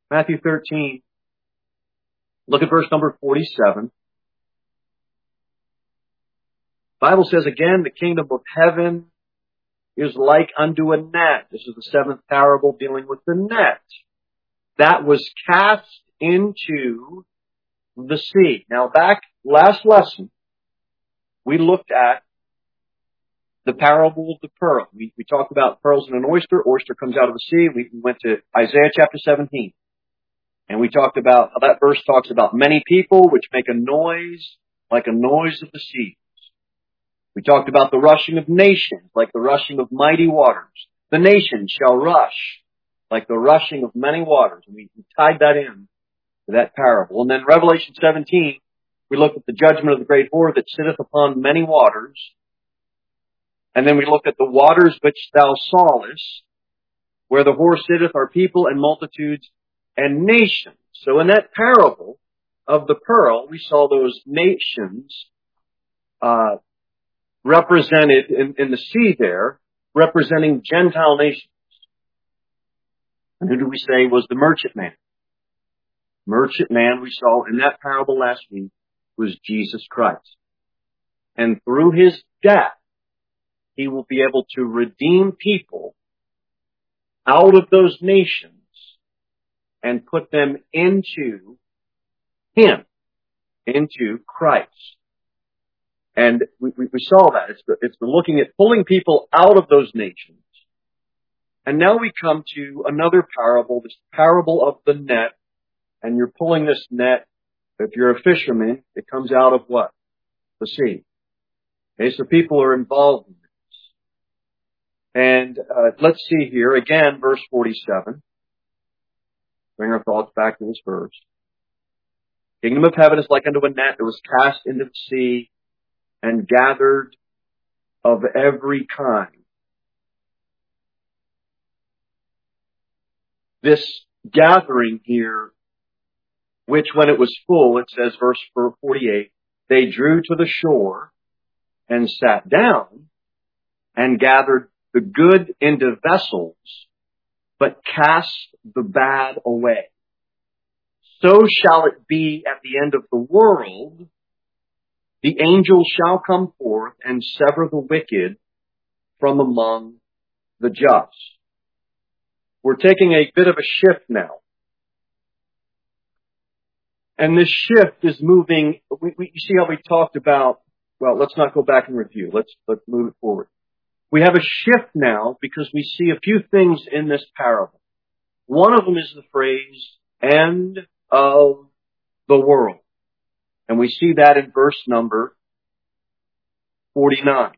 Matthew 13. Look at verse number 47. The Bible says again, the kingdom of heaven is like unto a net. This is the seventh parable dealing with the net that was cast into the sea. Now back last lesson, we looked at the parable of the pearl. We talked about pearls in an oyster. Oyster comes out of the sea. We went to Isaiah chapter 17. And we talked about how that verse talks about many people which make a noise like a noise of the seas. We talked about the rushing of nations like the rushing of mighty waters. The nations shall rush like the rushing of many waters. And we tied that in to that parable. And then Revelation 17, we looked at the judgment of the great whore that sitteth upon many waters. And then we looked at the waters which thou sawest, where the whore sitteth are people and multitudes and nations. So in that parable of the pearl, we saw those nations represented in the sea there, representing Gentile nations. And who do we say was the merchant man? Merchant man we saw in that parable last week was Jesus Christ. And through his death, he will be able to redeem people out of those nations and put them into him, into Christ. And we saw that. It's been looking at pulling people out of those nations. And now we come to another parable, this parable of the net. And you're pulling this net. If you're a fisherman, it comes out of what? The sea. Okay, so people are involved in this. And let's see here, again, verse 47. Bring our thoughts back to this verse. Kingdom of heaven is like unto a net that was cast into the sea and gathered of every kind. This gathering here, which when it was full, it says verse 48, they drew to the shore and sat down and gathered the good into vessels, but cast the bad away. So shall it be at the end of the world. The angels shall come forth and sever the wicked from among the just. We're taking a bit of a shift now. And this shift is moving, you see how we talked about, well, let's not go back and review. Let's move it forward. We have a shift now because we see a few things in this parable. One of them is the phrase, end of the world. And we see that in verse number 49.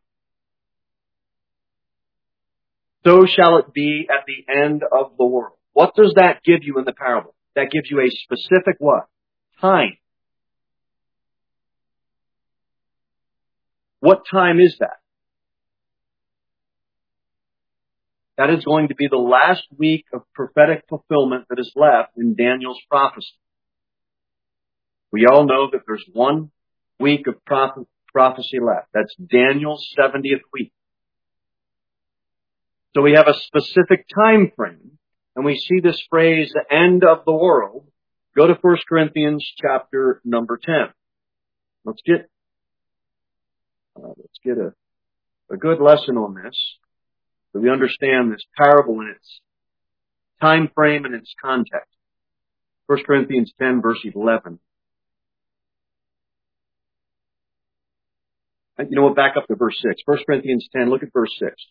So shall it be at the end of the world. What does that give you in the parable? That gives you a specific what? Time. What time is that? That is going to be the last week of prophetic fulfillment that is left in Daniel's prophecy. We all know that there's 1 week of prophecy left. That's Daniel's 70th week. So we have a specific time frame, and we see this phrase, the end of the world. Go to 1 Corinthians chapter number 10. Let's get a good lesson on this, so we understand this parable in its time frame and its context. 1 Corinthians 10, verse 11. You know what? Back up to verse 6. 1 Corinthians 10, look at verse 6.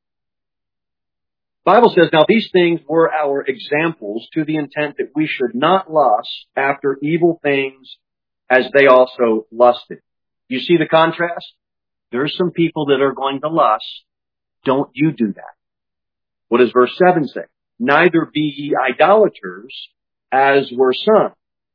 The Bible says, now these things were our examples to the intent that we should not lust after evil things as they also lusted. You see the contrast? There's some people that are going to lust. Don't you do that. What does verse 7 say? Neither be ye idolaters as were some.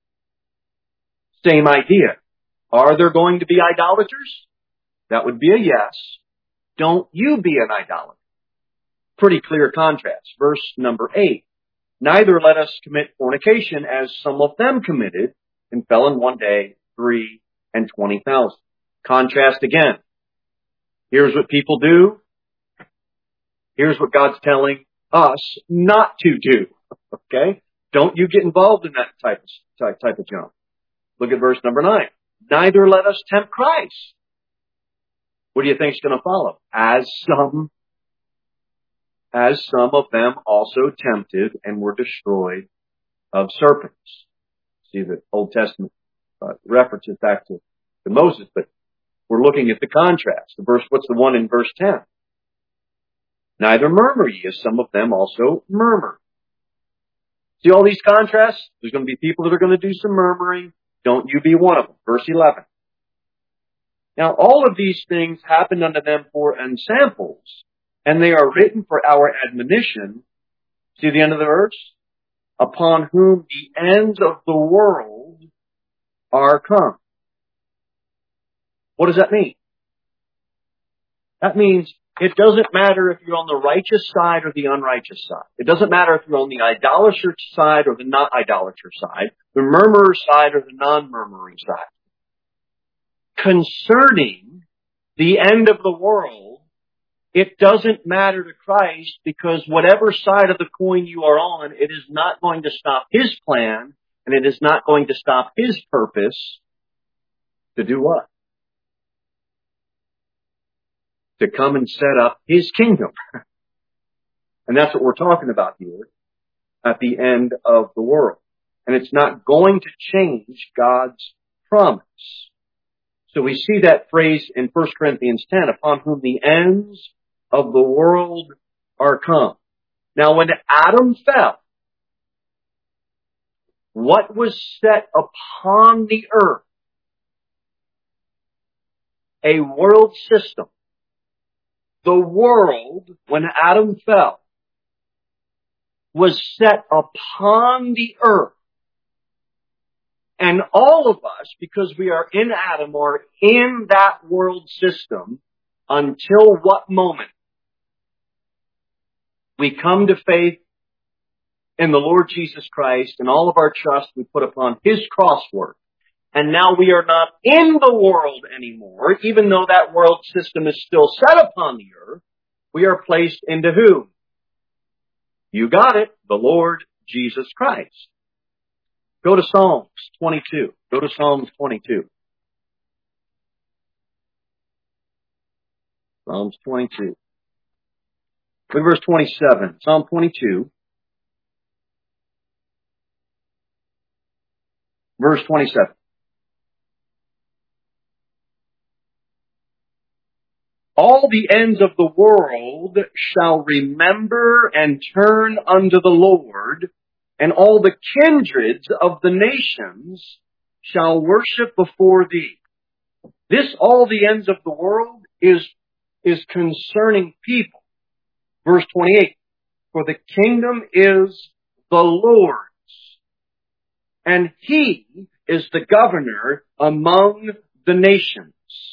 Same idea. Are there going to be idolaters? That would be a yes. Don't you be an idolater. Pretty clear contrast. Verse number 8. Neither let us commit fornication as some of them committed and fell in one day 3 and 20,000. Contrast again. Here's what people do. Here's what God's telling us not to do. Okay? Don't you get involved in that type of junk. Look at verse number 9. Neither let us tempt Christ. What do you think is going to follow? As some of them also tempted and were destroyed of serpents. See the Old Testament references back to Moses, but we're looking at the contrast. What's the one in verse 10? Neither murmur ye, as some of them also murmur. See all these contrasts? There's going to be people that are going to do some murmuring. Don't you be one of them. Verse 11. Now all of these things happened unto them for ensamples, and they are written for our admonition. See the end of the verse? Upon whom the ends of the world are come. What does that mean? That means it doesn't matter if you're on the righteous side or the unrighteous side. It doesn't matter if you're on the idolater side or the not idolater side, the murmurer side or the non-murmuring side. Concerning the end of the world, it doesn't matter to Christ, because whatever side of the coin you are on, it is not going to stop His plan, and it is not going to stop His purpose to do what? To come and set up His kingdom. And that's what we're talking about here at the end of the world. And it's not going to change God's promise. So we see that phrase in 1 Corinthians 10, upon whom the ends of the world are come. Now when Adam fell, what was set upon the earth? A world system. The world, when Adam fell, was set upon the earth. And all of us, because we are in Adam, are in that world system until what moment? We come to faith in the Lord Jesus Christ, and all of our trust we put upon His cross work. And now we are not in the world anymore, even though that world system is still set upon the earth. We are placed into whom? You got it, the Lord Jesus Christ. Go to Psalms 22. Go to Psalms 22. Psalms 22. Look at verse 27. Psalm 22. Verse 27. All the ends of the world shall remember and turn unto the Lord, and all the kindreds of the nations shall worship before thee. This, all the ends of the world, is concerning people. Verse 28, for the kingdom is the Lord's, and He is the governor among the nations.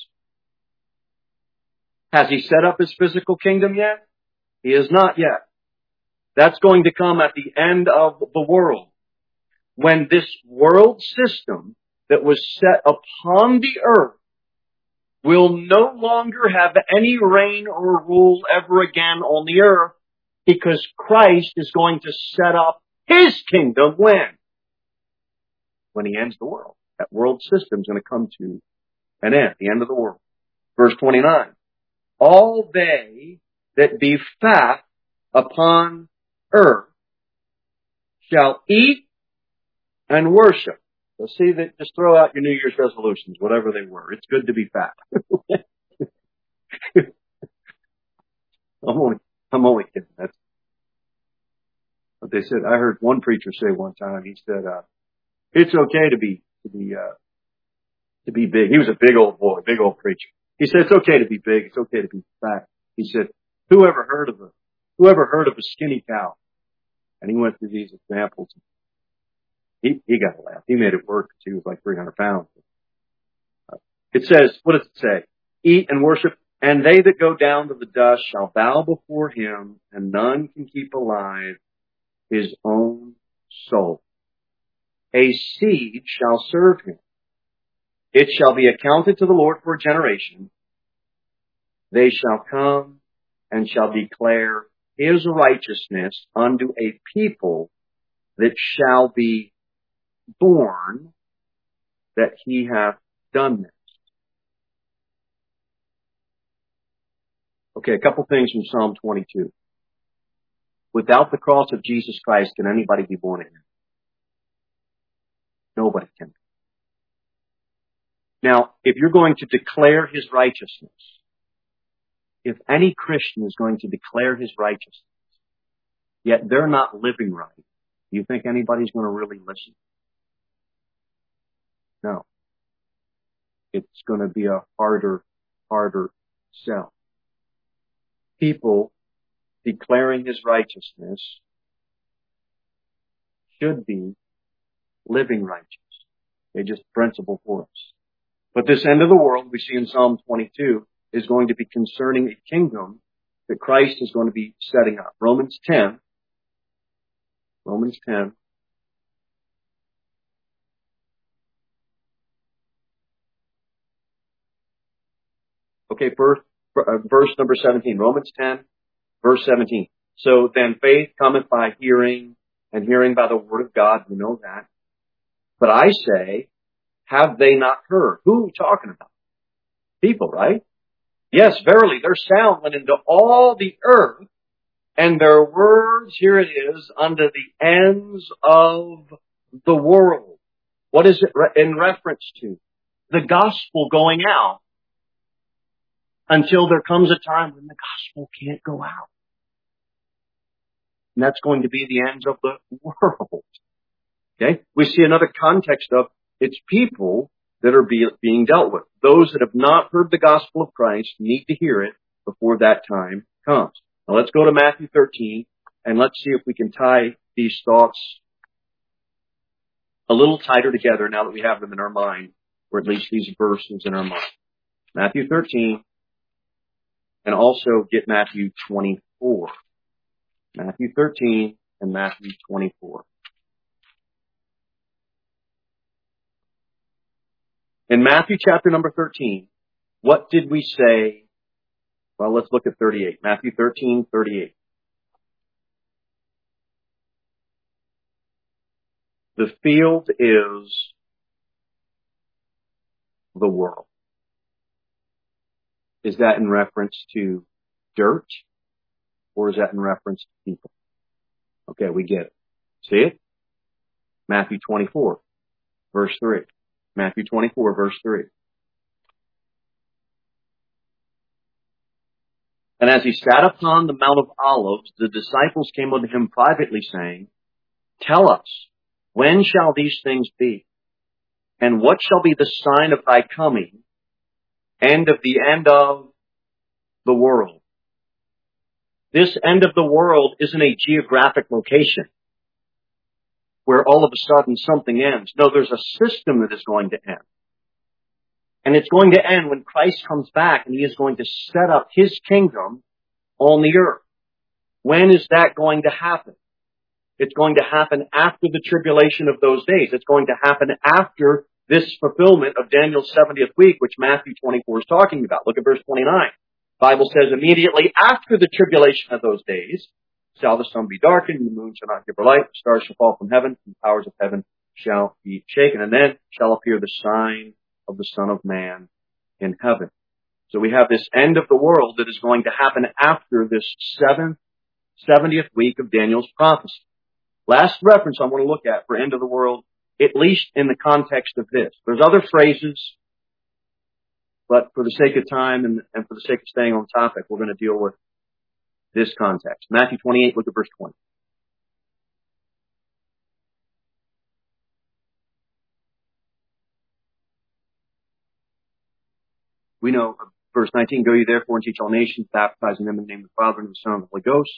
Has He set up His physical kingdom yet? He has not yet. That's going to come at the end of the world, when this world system that was set upon the earth will no longer have any reign or rule ever again on the earth, because Christ is going to set up His kingdom when? When He ends the world. That world system is going to come to an end, the end of the world. Verse 29. All they that be fat upon earth shall eat and worship. So see that, just throw out your New Year's resolutions, whatever they were. It's good to be fat. I'm only kidding. That's what they said. I heard one preacher say one time. He said, "It's okay to be big." He was a big old boy, big old preacher. He said, "It's okay to be big. It's okay to be fat." He said, "Whoever heard of a skinny cow?" And he went through these examples. He got a laugh. He made it work because he was like 300 pounds. It says, what does it say? Eat and worship, and they that go down to the dust shall bow before Him, and none can keep alive his own soul. A seed shall serve Him. It shall be accounted to the Lord for a generation. They shall come and shall declare His righteousness unto a people that shall be born that he hath done this. Okay, a couple things from Psalm 22. Without the cross of Jesus Christ, can anybody be born again? Nobody can. Now, if you're going to declare his righteousness, if any Christian is going to declare his righteousness, yet they're not living right, do you think anybody's going to really listen? No. It's going to be a harder sell. People declaring his righteousness should be living righteous. They just principle for us. But this end of the world we see in Psalm 22 is going to be concerning a kingdom that Christ is going to be setting up. Romans 10. Okay, verse number 17. Romans 10, verse 17. So then faith cometh by hearing, and hearing by the word of God. We know that. But I say, have they not heard? Who are we talking about? People, right? Yes, verily, their sound went into all the earth, and their words, here it is, unto the ends of the world. What is it in reference to? The gospel going out until there comes a time when the gospel can't go out. And that's going to be the ends of the world. Okay? We see another context of it's people that are being dealt with. Those that have not heard the gospel of Christ need to hear it before that time comes. Now let's go to Matthew 13 and let's see if we can tie these thoughts a little tighter together now that we have them in our mind, or at least these verses in our mind. Matthew 13 and also get Matthew 24. Matthew 13 and Matthew 24. In Matthew chapter number 13, what did we say? Well, let's look at 38. Matthew 13, 38. The field is the world. Is that in reference to dirt? Or is that in reference to people? Okay, we get it. See it? Matthew 24, verse 3. Matthew 24, verse 3. And as he sat upon the Mount of Olives, the disciples came unto him privately, saying, Tell us, when shall these things be? And what shall be the sign of thy coming, and of the end of the world? This end of the world isn't a geographic location where all of a sudden something ends. No, there's a system that is going to end. And it's going to end when Christ comes back and he is going to set up his kingdom on the earth. When is that going to happen? It's going to happen after the tribulation of those days. It's going to happen after this fulfillment of Daniel's 70th week, which Matthew 24 is talking about. Look at verse 29. The Bible says, immediately after the tribulation of those days, shall the sun be darkened, and the moon shall not give her light, the stars shall fall from heaven, and the powers of heaven shall be shaken. And then shall appear the sign of the Son of Man in heaven. So we have this end of the world that is going to happen after this 70th week of Daniel's prophecy. Last reference I want to look at for end of the world, at least in the context of this. There's other phrases, but for the sake of time and for the sake of staying on topic, we're going to deal with this context. Matthew 28, look at verse 20. We know, verse 19, Go ye therefore and teach all nations, baptizing them in the name of the Father and of the Son and of the Holy Ghost,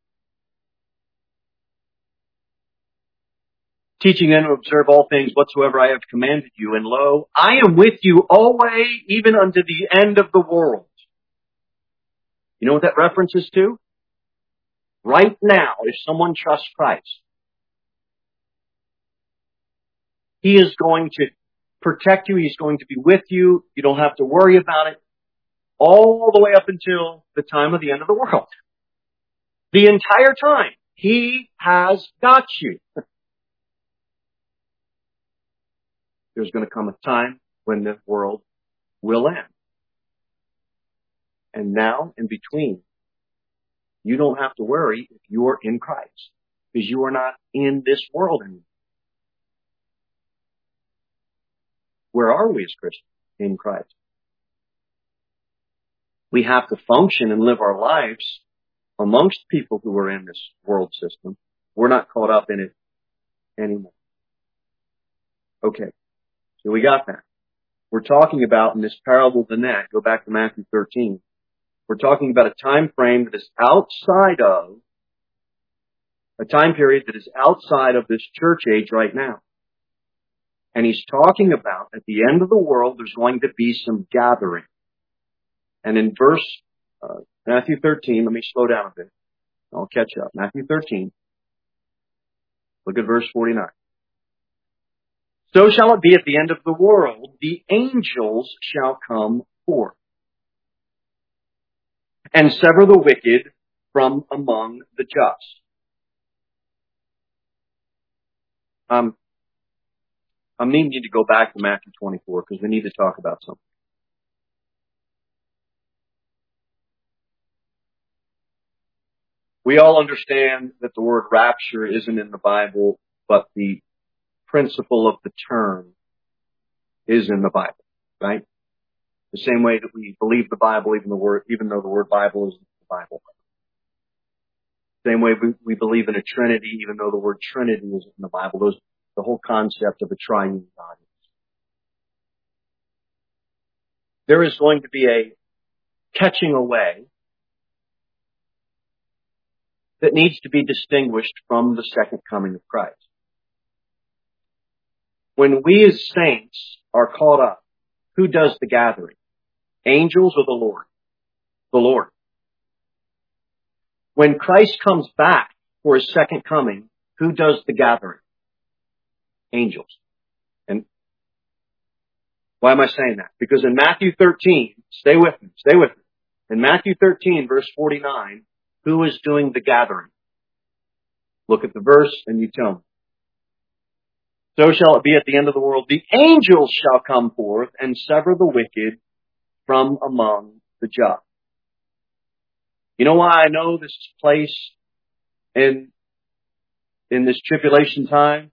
teaching them to observe all things whatsoever I have commanded you. And lo, I am with you always, even unto the end of the world. You know what that references to? Right now, if someone trusts Christ, he is going to protect you. He's going to be with you. You don't have to worry about it all the way up until the time of the end of the world. The entire time, he has got you. there's going to come a time when the world will end. And now, in between, you don't have to worry if you are in Christ, because you are not in this world anymore. Where are we as Christians? In Christ. We have to function and live our lives amongst people who are in this world system. We're not caught up in it anymore. Okay, so we got that. We're talking about in this parable of the net, go back to Matthew 13, we're talking about a time frame that is outside of, a time period that is outside of this church age right now. And he's talking about at the end of the world, there's going to be some gathering. And in Matthew 13, let me slow down a bit. I'll catch up. Matthew 13. Look at verse 49. So shall it be at the end of the world, the angels shall come forth and sever the wicked from among the just. I'm needing you to go back to Matthew 24 because we need to talk about something. We all understand that the word rapture isn't in the Bible, but the principle of the term is in the Bible, right? The same way that we believe the Bible, even though the word Bible isn't the Bible. Same way we believe in a Trinity, even though the word Trinity isn't in the Bible. The whole concept of a triune God. There is going to be a catching away that needs to be distinguished from the second coming of Christ. When we as saints are caught up, who does the gathering? Angels or the Lord? The Lord. When Christ comes back for his second coming, who does the gathering? Angels. And why am I saying that? Because in Matthew 13, stay with me. In Matthew 13, verse 49, who is doing the gathering? Look at the verse and you tell me. So shall it be at the end of the world. The angels shall come forth and sever the wicked from among the just. You know why I know this place in this tribulation time?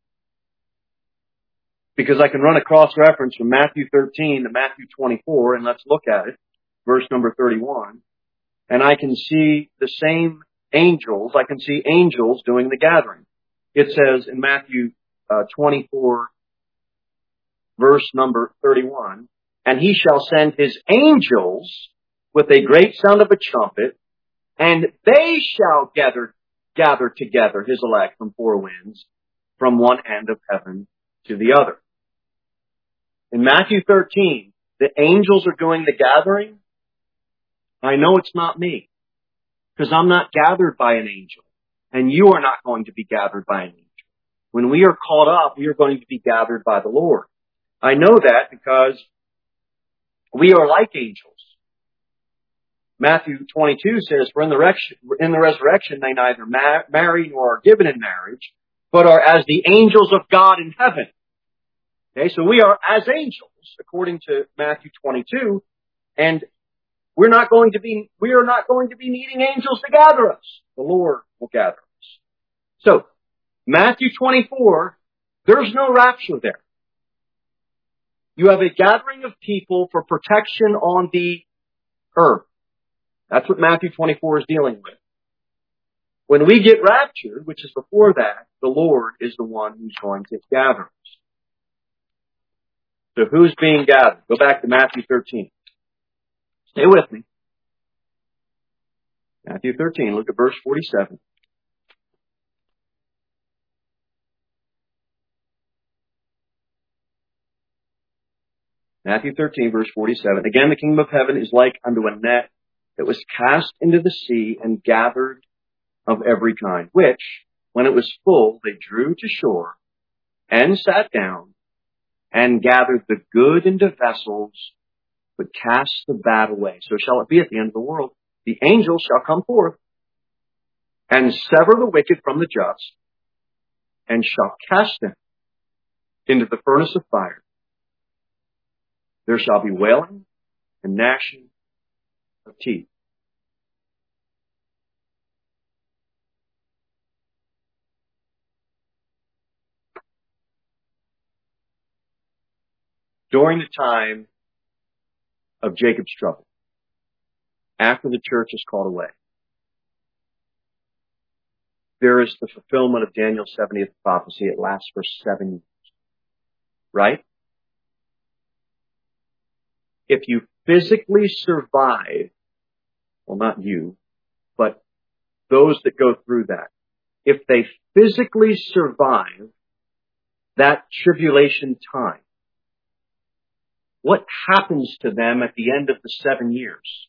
Because I can run a cross-reference from Matthew 13 to Matthew 24, and let's look at it, verse number 31. And I can see the same angels, I can see angels doing the gathering. It says in Matthew 24, verse number 31, and he shall send his angels with a great sound of a trumpet, and they shall gather together his elect from four winds, from one end of heaven to the other. In Matthew 13, the angels are doing the gathering. I know it's not me, because I'm not gathered by an angel, and you are not going to be gathered by an angel. When we are caught up, we are going to be gathered by the Lord. I know that because we are like angels. Matthew 22 says, for in the resurrection they neither marry nor are given in marriage, but are as the angels of God in heaven. Okay, so we are as angels, according to Matthew 22, and we are not going to be needing angels to gather us. The Lord will gather us. So, Matthew 24, there's no rapture there. You have a gathering of people for protection on the earth. That's what Matthew 24 is dealing with. When we get raptured, which is before that, the Lord is the one who's going to gather us. So who's being gathered? Go back to Matthew 13. Stay with me. Matthew 13, look at verse 47. Matthew 13, verse 47. Again, the kingdom of heaven is like unto a net that was cast into the sea and gathered of every kind, which, when it was full, they drew to shore and sat down and gathered the good into vessels, but cast the bad away. So shall it be at the end of the world. The angels shall come forth and sever the wicked from the just and shall cast them into the furnace of fire. There shall be wailing and gnashing of teeth. During the time of Jacob's trouble, after the church is called away, there is the fulfillment of Daniel's 70th prophecy. It lasts for 7 years. Right? If you physically survive, well, not you, but those that go through that, if they physically survive that tribulation time, what happens to them at the end of the 7 years?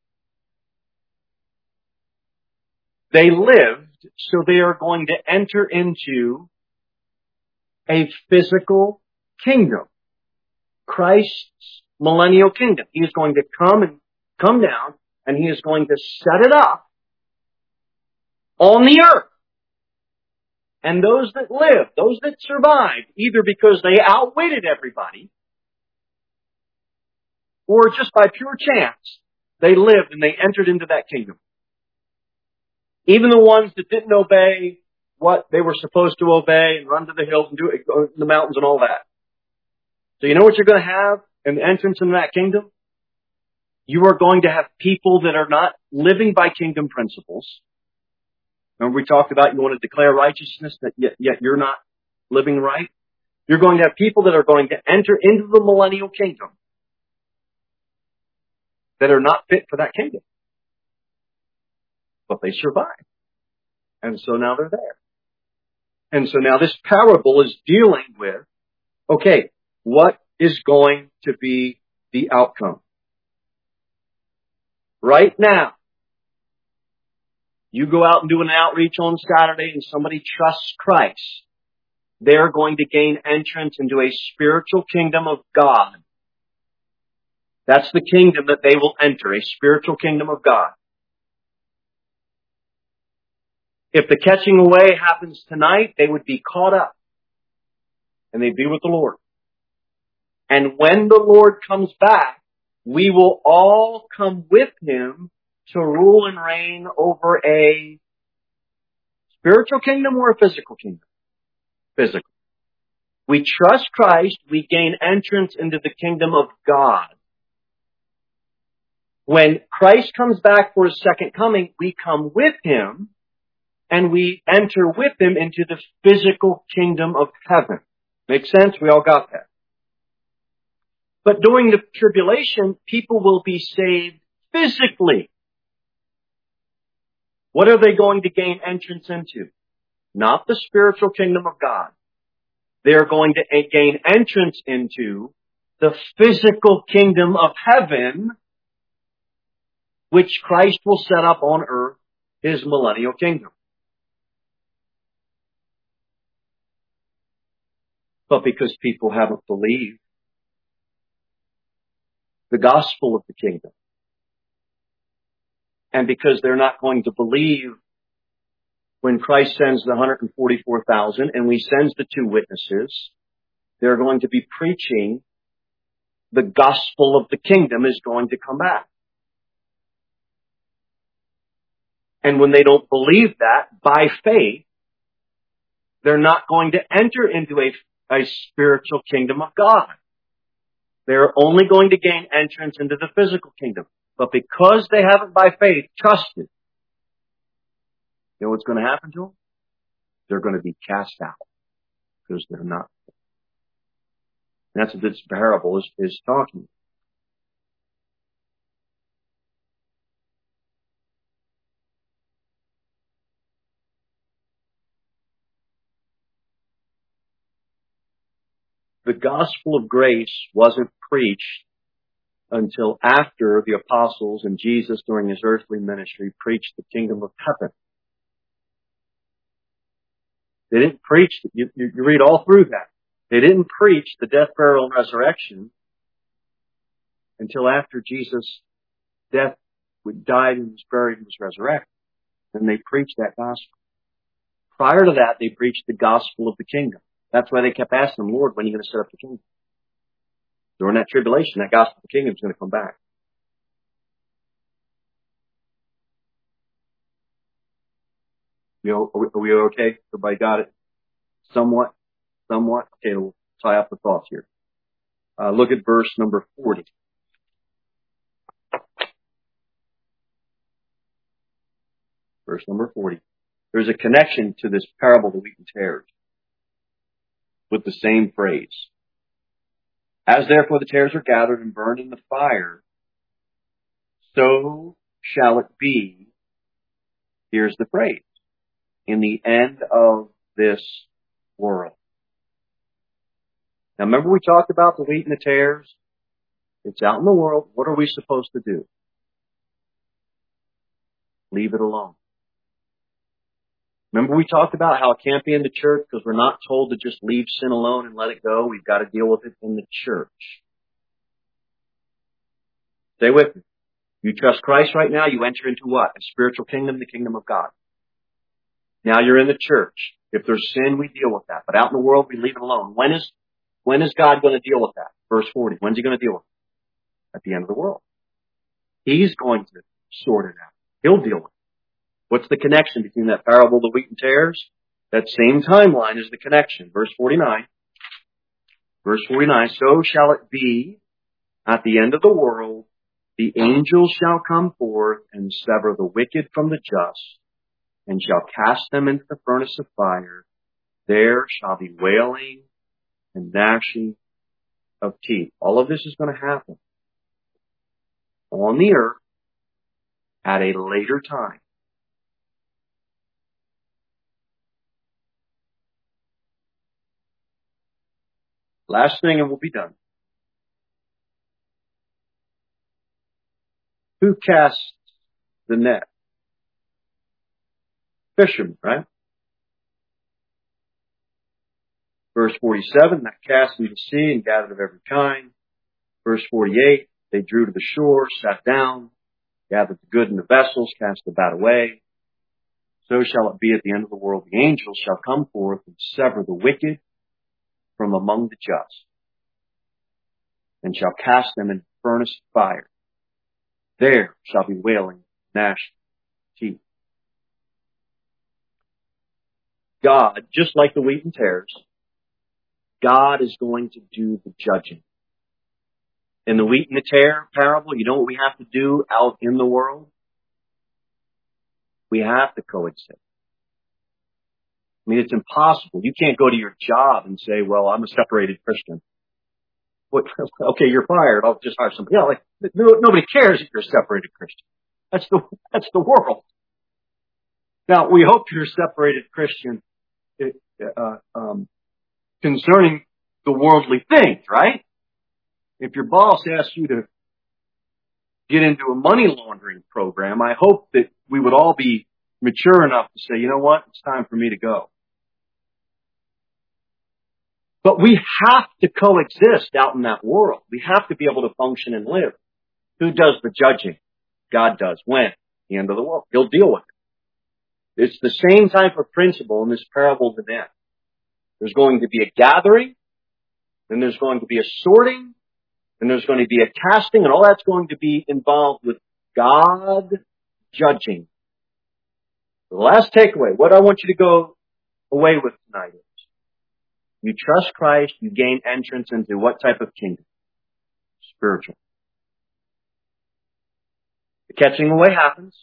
They lived, so they are going to enter into a physical kingdom. Christ's millennial kingdom. He is going to come down, and he is going to set it up on the earth. And those that live, those that survived, either because they outwitted everybody, or just by pure chance, they lived and they entered into that kingdom. Even the ones that didn't obey what they were supposed to obey and run to the hills and do it, go to the mountains and all that. So you know what you're going to have in the entrance into that kingdom? You are going to have people that are not living by kingdom principles. Remember we talked about you want to declare righteousness, that yet you're not living right? You're going to have people that are going to enter into the millennial kingdom that are not fit for that kingdom. But they survived. And so now they're there. And so now this parable is dealing with, okay, what is going to be the outcome? Right now, you go out and do an outreach on Saturday and somebody trusts Christ. They're going to gain entrance into a spiritual kingdom of God. That's the kingdom that they will enter, a spiritual kingdom of God. If the catching away happens tonight, they would be caught up and they'd be with the Lord. And when the Lord comes back, we will all come with him to rule and reign over a spiritual kingdom or a physical kingdom. Physical. We trust Christ, we gain entrance into the kingdom of God. When Christ comes back for his second coming, we come with him and we enter with him into the physical kingdom of heaven. Make sense? We all got that. But during the tribulation, people will be saved physically. What are they going to gain entrance into? Not the spiritual kingdom of God. They're going to gain entrance into the physical kingdom of heaven, which Christ will set up on earth, his millennial kingdom. But because people haven't believed the gospel of the kingdom, and because they're not going to believe when Christ sends the 144,000 and we sends the 2 witnesses, they're going to be preaching the gospel of the kingdom is going to come back. And when they don't believe that, by faith, they're not going to enter into a spiritual kingdom of God. They're only going to gain entrance into the physical kingdom. But because they haven't by faith trusted, you know what's going to happen to them? They're going to be cast out because they're not. And that's what this parable is talking about. The gospel of grace wasn't preached until after the apostles and Jesus during his earthly ministry preached the kingdom of heaven. They didn't preach, you read all through that. They didn't preach the death, burial, and resurrection until after Jesus' death, died and was buried and was resurrected. Then they preached that gospel. Prior to that, they preached the gospel of the kingdom. That's why they kept asking him, Lord, when are you going to set up the kingdom? During that tribulation, that gospel of the kingdom is going to come back. Are we okay? Everybody got it? Somewhat? Okay, we'll tie up the thoughts here. Look at verse number 40. Verse number 40. There's a connection to this parable of the wheat and tares with the same phrase. As therefore the tares are gathered and burned in the fire, so shall it be, here's the phrase, in the end of this world. Now remember we talked about the wheat and the tares? It's out in the world. What are we supposed to do? Leave it alone. Remember we talked about how it can't be in the church because we're not told to just leave sin alone and let it go. We've got to deal with it in the church. Stay with me. You trust Christ right now, you enter into what? A spiritual kingdom, the kingdom of God. Now you're in the church. If there's sin, we deal with that. But out in the world, we leave it alone. When is God going to deal with that? Verse 40. When's he going to deal with it? At the end of the world. He's going to sort it out. He'll deal with it. What's the connection between that parable of the wheat and tares? That same timeline is the connection. Verse 49. Verse 49. So shall it be at the end of the world, the angels shall come forth and sever the wicked from the just, and shall cast them into the furnace of fire. There shall be wailing and gnashing of teeth. All of this is going to happen on the earth at a later time. Last thing and we'll be done. Who casts the net? Fishermen, right? Verse 47, that cast into the sea and gathered of every kind. Verse 48, they drew to the shore, sat down, gathered the good in the vessels, cast the bad away. So shall it be at the end of the world. The angels shall come forth and sever the wicked from among the just, and shall cast them in the furnace of fire. There shall be wailing, gnashing of teeth. God, just like the wheat and tares, God is going to do the judging. In the wheat and the tare parable, you know what we have to do out in the world? We have to coexist. I mean, it's impossible. You can't go to your job and say, well, I'm a separated Christian. What? Okay, you're fired. I'll just hire somebody. Like, nobody cares if you're a separated Christian. That's the world. Now, we hope you're a separated Christian concerning the worldly things, right? If your boss asks you to get into a money laundering program, I hope that we would all be mature enough to say, you know what? It's time for me to go. But we have to coexist out in that world. We have to be able to function and live. Who does the judging? God does. When? The end of the world. He'll deal with it. It's the same type of principle in this parable to them. There's going to be a gathering, then there's going to be a sorting, then there's going to be a casting, and all that's going to be involved with God judging. The last takeaway, what I want you to go away with tonight is, you trust Christ, you gain entrance into what type of kingdom? Spiritual. The catching away happens.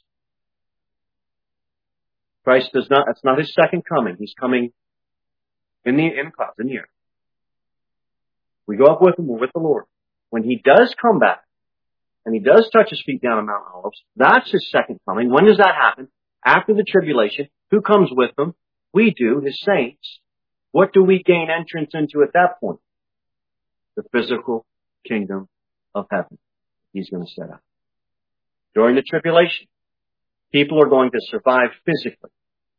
Christ does not, it's not his second coming. He's coming in the clouds, in the air. We go up with him, we're with the Lord. When he does come back, and he does touch his feet down on Mount Olives, that's his second coming. When does that happen? After the tribulation. Who comes with him? We do, his saints. What do we gain entrance into at that point? The physical kingdom of heaven. He's going to set up. During the tribulation, people are going to survive physically.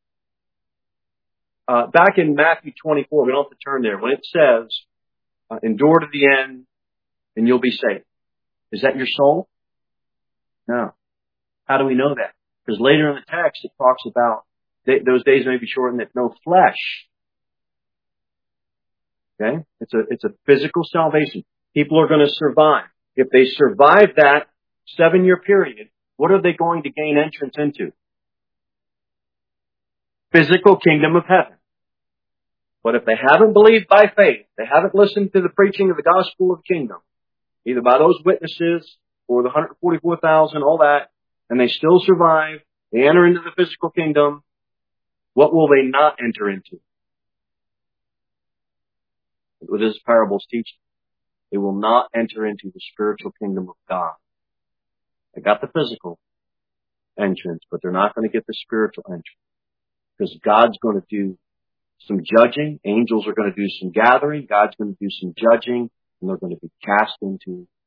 Back in Matthew 24, we don't have to turn there, when it says, endure to the end and you'll be saved. Is that your soul? No. How do we know that? Because later in the text it talks about those days may be shortened that no flesh Okay? It's a physical salvation. People are going to survive. If they survive that 7-year period, what are they going to gain entrance into? Physical kingdom of heaven. But if they haven't believed by faith, they haven't listened to the preaching of the gospel of the kingdom, either by those witnesses or the 144,000, all that, and they still survive, they enter into the physical kingdom, what will they not enter into? What this parable's teaching. They will not enter into the spiritual kingdom of God. They got the physical entrance, but they're not going to get the spiritual entrance. Because God's going to do some judging. Angels are going to do some gathering. God's going to do some judging. And they're going to be cast into